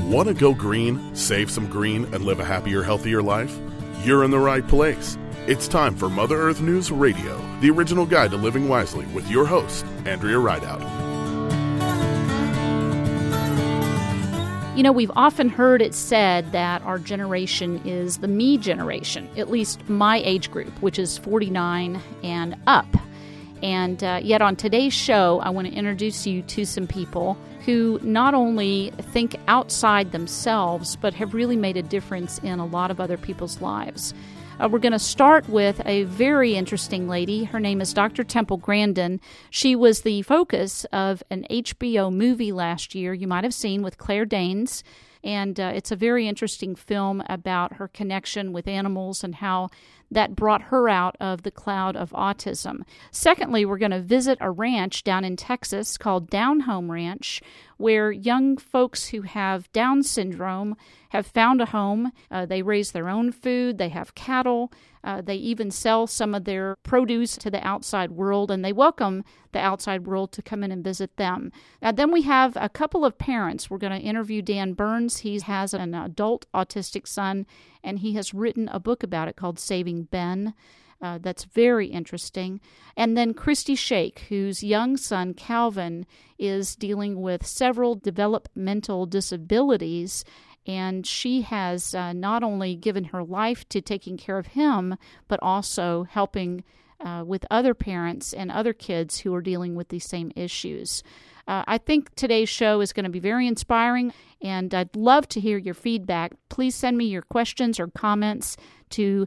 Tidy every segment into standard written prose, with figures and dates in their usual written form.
Want to go green, save some green, and live a happier, healthier life? You're in the right place. It's time for Mother Earth News Radio, the original guide to living wisely, with your host, Andrea Rideout. You know, we've often heard it said that our generation is the me generation, at least my age group, which is 49 and up. And yet on today's show, I want to introduce you to some people who not only think outside themselves, but have really made a difference in a lot of other people's lives. We're going to start with a very interesting lady. Her name is Dr. Temple Grandin. She was the focus of an HBO movie last year you might have seen with Claire Danes. And it's a very interesting film about her connection with animals and how that brought her out of the cloud of autism. Secondly, we're going to visit a ranch down in Texas called Down Home Ranch, where young folks who have Down syndrome have found a home. They raise their own food. They have cattle. They even sell some of their produce to the outside world, and they welcome the outside world to come in and visit them. Then we have a couple of parents. We're going to interview Dan Burns. He has an adult autistic son, and he has written a book about it called Saving Ben. That's very interesting. And then Christy Shake, whose young son, Calvin, is dealing with several developmental disabilities, and she has not only given her life to taking care of him, but also helping with other parents and other kids who are dealing with these same issues. I think today's show is going to be very inspiring, and I'd love to hear your feedback. Please send me your questions or comments to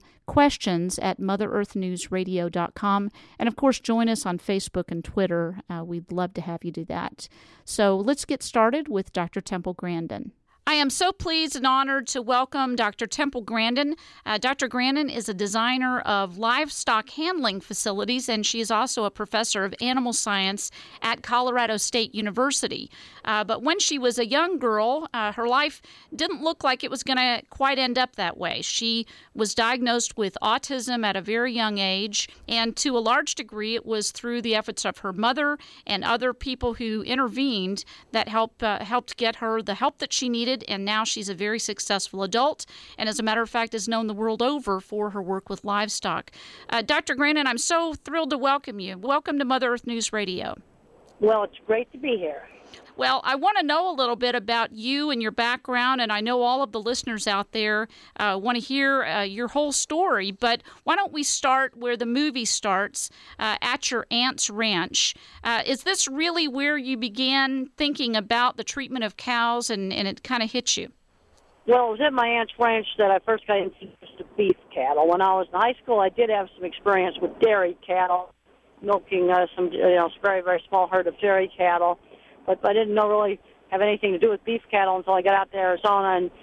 questions@motherearthnewsradio.com. And, of course, join us on Facebook and Twitter. We'd love to have you do that. So let's get started with Dr. Temple Grandin. I am so pleased and honored to welcome Dr. Temple Grandin. Dr. Grandin is a designer of livestock handling facilities, and she is also a professor of animal science at Colorado State University. But when she was a young girl, her life didn't look like it was going to quite end up that way. She was diagnosed with autism at a very young age, and to a large degree it was through the efforts of her mother and other people who intervened that helped get her the help that she needed. And now she's a very successful adult, and as a matter of fact is known the world over for her work with livestock. Dr. Grandin, I'm so thrilled to welcome you. Welcome to Mother Earth News Radio. Well, it's great to be here. Well, I want to know a little bit about you and your background, and I know all of the listeners out there want to hear your whole story, but why don't we start where the movie starts, at your aunt's ranch. Is this really where you began thinking about the treatment of cows, and it kind of hit you? Well, it was at my aunt's ranch that I first got introduced to beef cattle. When I was in high school, I did have some experience with dairy cattle, milking some very, very small herd of dairy cattle. But I didn't really have anything to do with beef cattle until I got out to Arizona. And,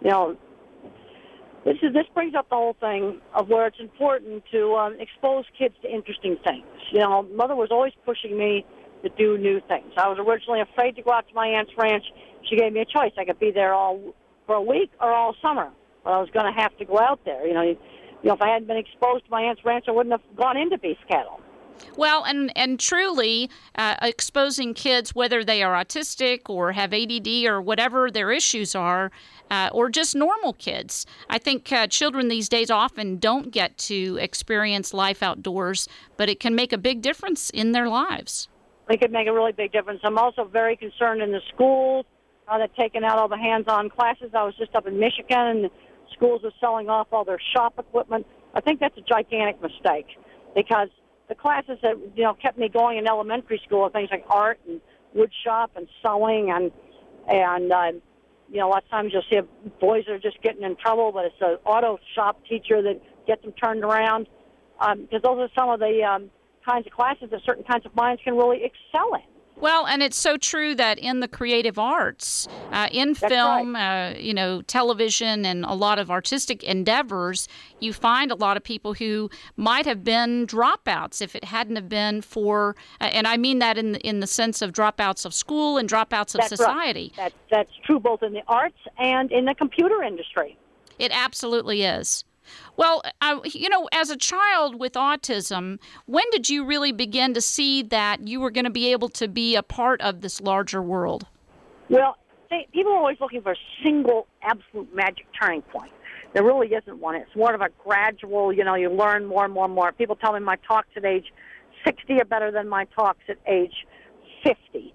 this brings up the whole thing of where it's important to expose kids to interesting things. Mother was always pushing me to do new things. I was originally afraid to go out to my aunt's ranch. She gave me a choice. I could be there all for a week or all summer. But I was going to have to go out there. If I hadn't been exposed to my aunt's ranch, I wouldn't have gone into beef cattle. Well, and truly exposing kids, whether they are autistic or have ADD or whatever their issues are, or just normal kids. I think children these days often don't get to experience life outdoors, but it can make a big difference in their lives. It could make a really big difference. I'm also very concerned in the schools that taking out all the hands-on classes. I was just up in Michigan, and the schools are selling off all their shop equipment. I think that's a gigantic mistake, because the classes that kept me going in elementary school are things like art and wood shop and sewing and a lot of times you'll see boys that are just getting in trouble, but it's an auto shop teacher that gets them turned around, because those are some of the kinds of classes that certain kinds of minds can really excel in. Well, and it's so true that in the creative arts, in film, television, and a lot of artistic endeavors, you find a lot of people who might have been dropouts if it hadn't have been for, and I mean that in the sense of dropouts of school and dropouts of society. Right. That's true both in the arts and in the computer industry. It absolutely is. Well, as a child with autism, when did you really begin to see that you were going to be able to be a part of this larger world? Well, think people are always looking for a single, absolute magic turning point. There really isn't one. It's more of a gradual, you learn more and more and more. People tell me my talks at age 60 are better than my talks at age 50.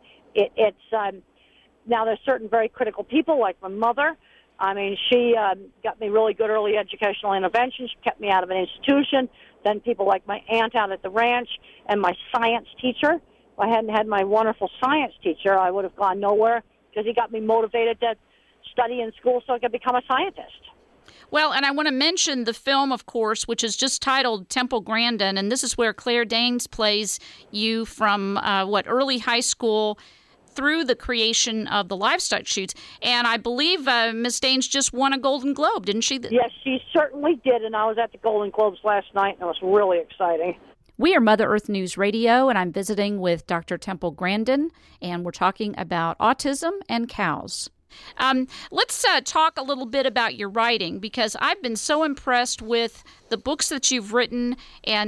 Now, there's certain very critical people, like my mother. I mean, she got me really good early educational intervention. She kept me out of an institution. Then people like my aunt out at the ranch and my science teacher. If I hadn't had my wonderful science teacher, I would have gone nowhere, because he got me motivated to study in school so I could become a scientist. Well, and I want to mention the film, of course, which is just titled Temple Grandin, and this is where Claire Danes plays you from, early high school through the creation of the livestock shoots. And I believe Miss Danes just won a Golden Globe, didn't she? Yes, she certainly did, and I was at the Golden Globes last night, and it was really exciting. We are Mother Earth News Radio, and I'm visiting with Dr. Temple Grandin, and we're talking about autism and cows. Let's talk a little bit about your writing, because I've been so impressed with the books that you've written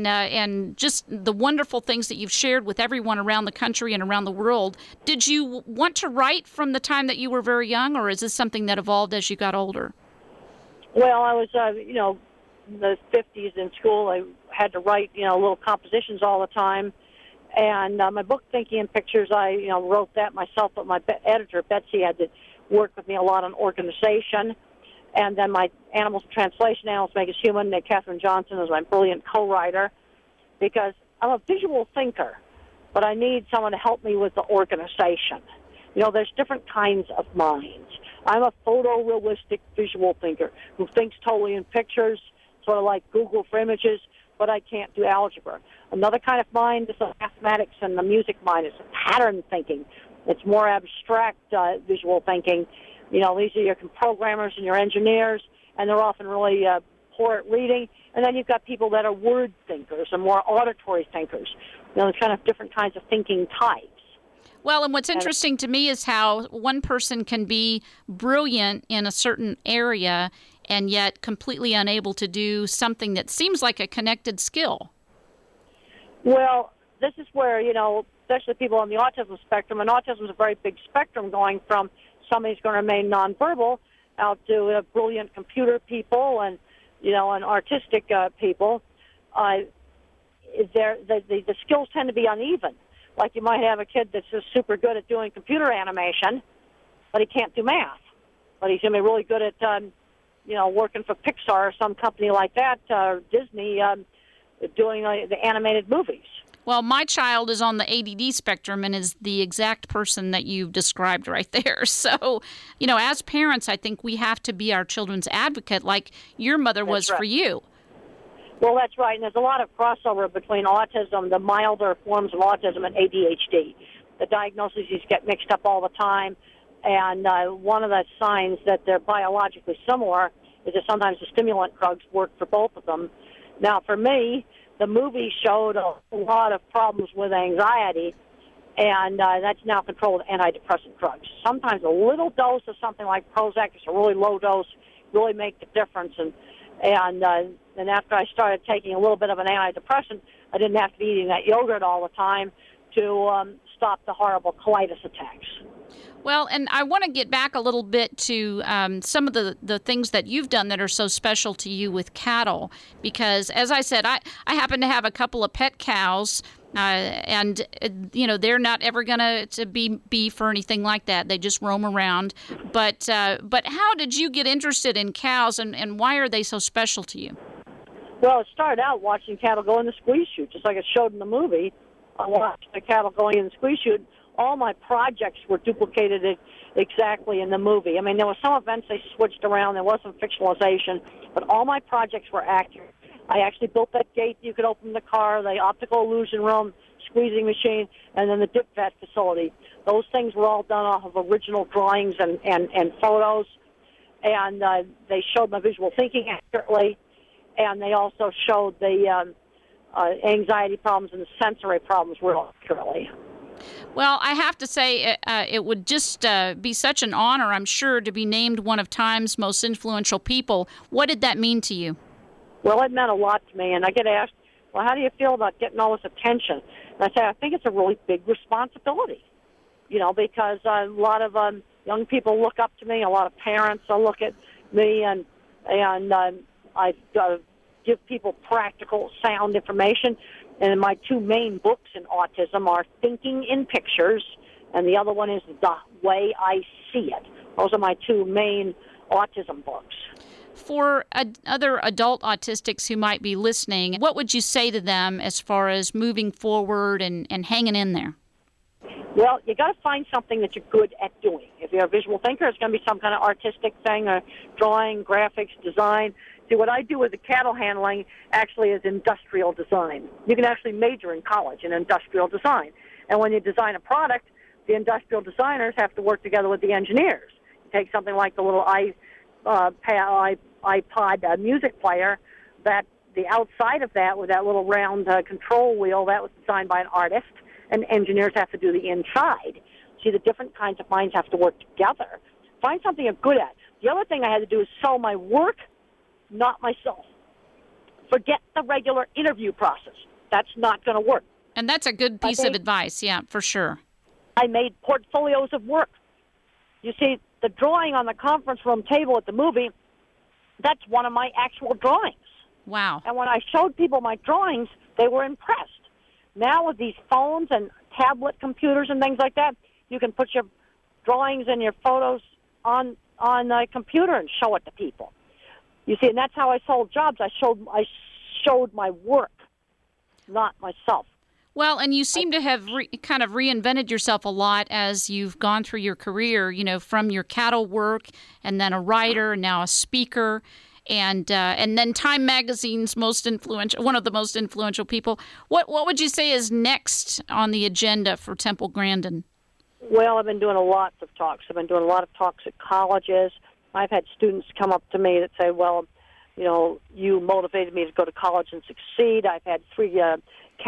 and just the wonderful things that you've shared with everyone around the country and around the world. Did you want to write from the time that you were very young, or is this something that evolved as you got older? Well, I was, in the 50s in school. I had to write, little compositions all the time. And my book, Thinking in Pictures, I, wrote that myself, but my editor, Betsy, had to work with me a lot on organization. And then my Animals Translation, Animals Make Us Human, Katherine Johnson was my brilliant co-writer, because I'm a visual thinker, but I need someone to help me with the organization. There's different kinds of minds. I'm a photorealistic visual thinker who thinks totally in pictures, sort of like Google for images, but I can't do algebra. Another kind of mind is the mathematics, and the music mind is pattern thinking. It's more abstract visual thinking. These are your programmers and your engineers, and they're often really poor at reading. And then you've got people that are word thinkers and more auditory thinkers. There's kind of different kinds of thinking types. Well, and what's interesting to me is how one person can be brilliant in a certain area and yet completely unable to do something that seems like a connected skill. Well, this is where, especially people on the autism spectrum, and autism is a very big spectrum, going from somebody who's going to remain nonverbal out to brilliant computer people and, and artistic people. The skills tend to be uneven. Like you might have a kid that's just super good at doing computer animation, but he can't do math. But he's going to be really good at, working for Pixar or some company like that, Disney, doing the animated movies. Well, my child is on the ADD spectrum and is the exact person that you've described right there. So, as parents, I think we have to be our children's advocate like your mother was for you. Well, that's right, and there's a lot of crossover between autism, the milder forms of autism, and ADHD. The diagnoses get mixed up all the time, and one of the signs that they're biologically similar is that sometimes the stimulant drugs work for both of them. Now, for me, the movie showed a lot of problems with anxiety, and that's now controlled with antidepressant drugs. Sometimes a little dose of something like Prozac, it's a really low dose, really make the difference, and after I started taking a little bit of an antidepressant, I didn't have to be eating that yogurt all the time to stop the horrible colitis attacks. Well, and I want to get back a little bit to some of the things that you've done that are so special to you with cattle, because, as I said, I happen to have a couple of pet cows, and they're not ever going to be beef or anything like that. They just roam around. But how did you get interested in cows, and why are they so special to you? Well, it started out watching cattle go in the squeeze chute, just like it showed in the movie. I watched the cattle going in the squeeze chute. All my projects were duplicated exactly in the movie. I mean, there were some events they switched around. There was some fictionalization, but all my projects were accurate. I actually built that gate you could open the car, the optical illusion room, squeezing machine, and then the dip vat facility. Those things were all done off of original drawings and photos, and they showed my visual thinking accurately, and they also showed the anxiety problems and the sensory problems real accurately. Well, I have to say it would just be such an honor, I'm sure, to be named one of Time's most influential people. What did that mean to you? Well, it meant a lot to me, and I get asked, well, how do you feel about getting all this attention? And I say, I think it's a really big responsibility, because a lot of young people look up to me. A lot of parents will look at me, and I give people practical, sound information. And my two main books in autism are Thinking in Pictures, and the other one is The Way I See It. Those are my two main autism books. For other adult autistics who might be listening, what would you say to them as far as moving forward and hanging in there? Well, you got to find something that you're good at doing. If you're a visual thinker, it's going to be some kind of artistic thing, or drawing, graphics, design. See, what I do with the cattle handling actually is industrial design. You can actually major in college in industrial design. And when you design a product, the industrial designers have to work together with the engineers. You take something like the little iPod music player, that the outside of that with that little round control wheel, that was designed by an artist, and engineers have to do the inside. See, the different kinds of minds have to work together. Find something you're good at. The other thing I had to do is sell my work, not myself. Forget the regular interview process. That's not going to work. And that's a good piece of advice, yeah, for sure. I made portfolios of work. You see, the drawing on the conference room table at the movie, that's one of my actual drawings. Wow. And when I showed people my drawings, they were impressed. Now with these phones and tablet computers and things like that, you can put your drawings and your photos on a computer and show it to people. You see, and that's how I sold jobs. I showed my work, not myself. Well, and you seem to have kind of reinvented yourself a lot as you've gone through your career, you know, from your cattle work and then a writer and now a speaker and then Time Magazine's one of the most influential people. What would you say is next on the agenda for Temple Grandin? Well, I've been doing lots of talks. I've been doing a lot of talks at colleges. I've had students come up to me that say, well, you know, you motivated me to go to college and succeed. I've had 3 a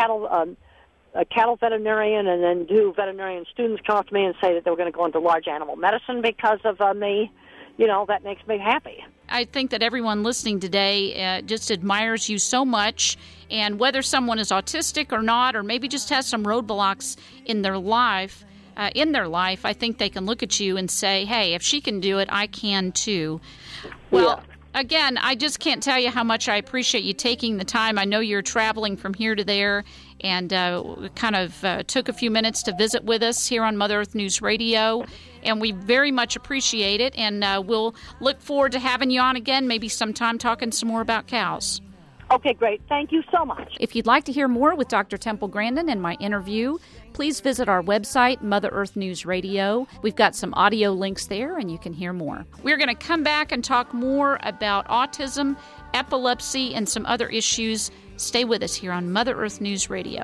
cattle veterinarian and then 2 veterinarian students come up to me and say that they were going to go into large animal medicine because of me. You know, that makes me happy. I think that everyone listening today just admires you so much, and whether someone is autistic or not, or maybe just has some roadblocks in their life, I think they can look at you and say, hey, if she can do it, I can too. Well, again, I just can't tell you how much I appreciate you taking the time. I know you're traveling from here to there, and kind of took a few minutes to visit with us here on Mother Earth News Radio, and we very much appreciate it, and we'll look forward to having you on again, maybe sometime talking some more about cows. Okay, great. Thank you so much. If you'd like to hear more with Dr. Temple Grandin and my interview, please visit our website, Mother Earth News Radio. We've got some audio links there, and you can hear more. We're going to come back and talk more about autism, epilepsy, and some other issues. Stay with us here on Mother Earth News Radio.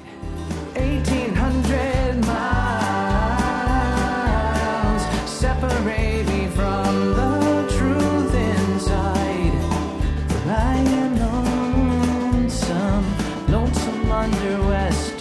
1,800 miles separate me from the truth inside. I am lonesome under West